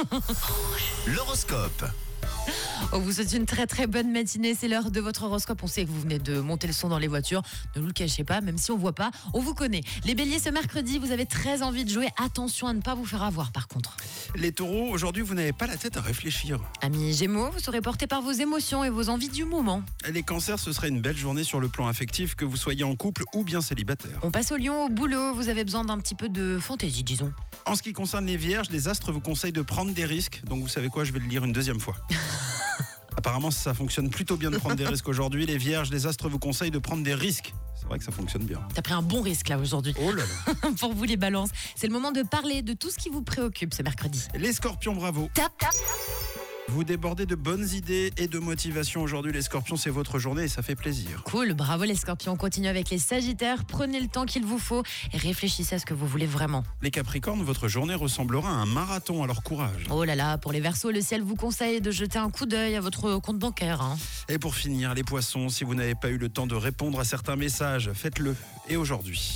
L'horoscope. On vous souhaite une très très bonne matinée, c'est l'heure de votre horoscope. On sait que vous venez de monter le son dans les voitures, ne nous le cachez pas, même si on voit pas, on vous connaît. Les béliers, ce mercredi, vous avez très envie de jouer, attention à ne pas vous faire avoir par contre. Les taureaux, aujourd'hui, vous n'avez pas la tête à réfléchir. Amis gémeaux, vous serez portés par vos émotions et vos envies du moment. Les cancers, ce serait une belle journée sur le plan affectif, que vous soyez en couple ou bien célibataire. On passe au lion, au boulot, vous avez besoin d'un petit peu de fantaisie, disons. En ce qui concerne les vierges, les astres vous conseillent de prendre des risques, donc vous savez quoi, je vais le lire une deuxième fois. Apparemment, ça fonctionne plutôt bien de prendre des risques aujourd'hui. Les vierges, les astres vous conseillent de prendre des risques. C'est vrai que ça fonctionne bien. T'as pris un bon risque là aujourd'hui. Oh là là. Pour vous les balances, c'est le moment de parler de tout ce qui vous préoccupe ce mercredi. Les scorpions, bravo. Tap, tap. Vous débordez de bonnes idées et de motivation aujourd'hui. Les scorpions, c'est votre journée et ça fait plaisir. Cool, bravo les scorpions. On continue avec les sagittaires. Prenez le temps qu'il vous faut et réfléchissez à ce que vous voulez vraiment. Les capricornes, votre journée ressemblera à un marathon, alors courage. Oh là là, pour les verseaux, le ciel vous conseille de jeter un coup d'œil à votre compte bancaire. Et pour finir, les poissons, si vous n'avez pas eu le temps de répondre à certains messages, faites-le. Et aujourd'hui.